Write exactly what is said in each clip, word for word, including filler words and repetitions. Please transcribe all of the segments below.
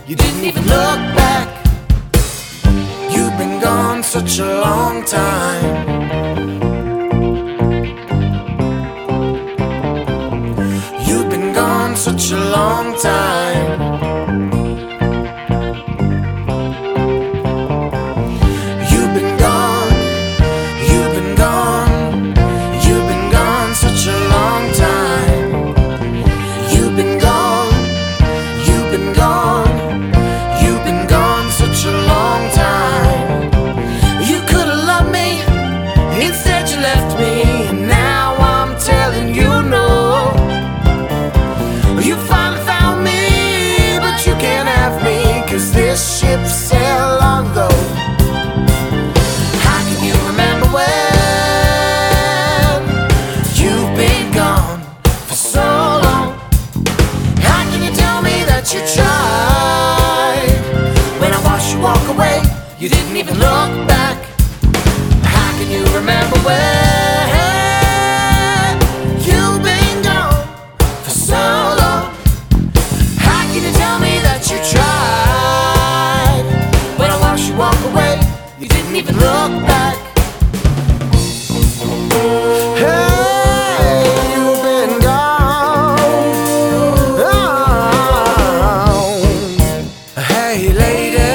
You didn't even look back. You've been gone such a long time. You've been gone such a long time. You've been gone, you've been gone, you've been gone such a long time. You've been gone, you've been gone, you've been gone such a long time. You could have loved me, instead you left me, and now I'm telling you no. You finally found me, but you can't have me, 'cause this ship sailed long ago. How can you remember when you've been gone for so long? How can you tell me that you tried when I watched you walk away? You didn't even look back. How can you remember when you've been gone for so long? How can you tell me that you tried when I watched you walk away? You didn't even look back. Hey, you've been gone. Oh. Hey, lady.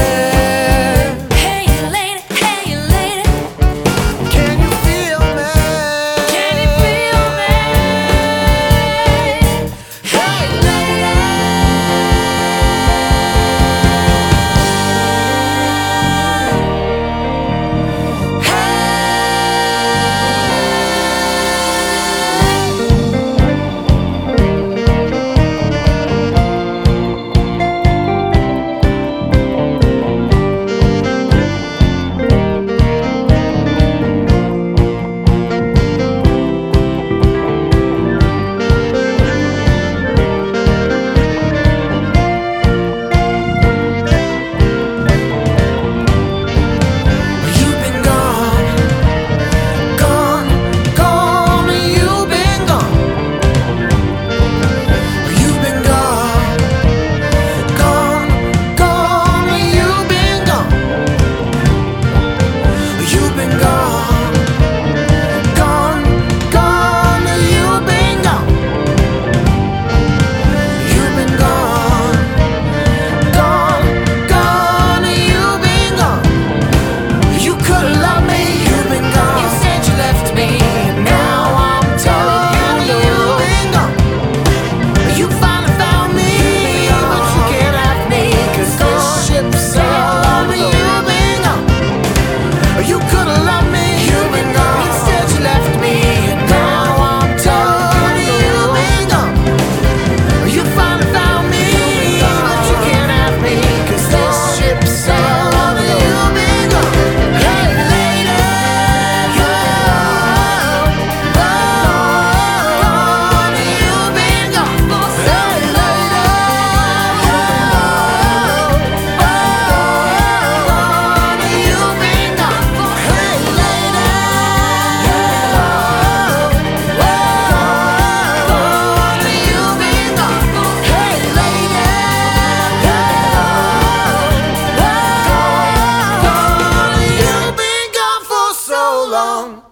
Hey lady, hey lady, Can you feel me? can you feel me? Hey lady, You've been gone, gone, gone. You've been gone. You've been gone, gone, gone. You've been gone. You've been gone, gone, gone. You've been gone. You've been gone, gone, gone. You've been gone. You could have loved me, you've been gone. Instead you left me, and now I'm telling you, you've been gone. You finally found me, but you can't have me, 'cause this ship sailed on. You've been gone. You could have loved me, you've been gone. Instead you left me, and now I'm telling you, you've been gone. You finally found me, but you can't have me, 'cause this ship sailed on. You've been gone. Hey lady, you've been gone. Hey lady, you've been gone. Hey lady, you've been gone. Hey lady, you've been gone for so long.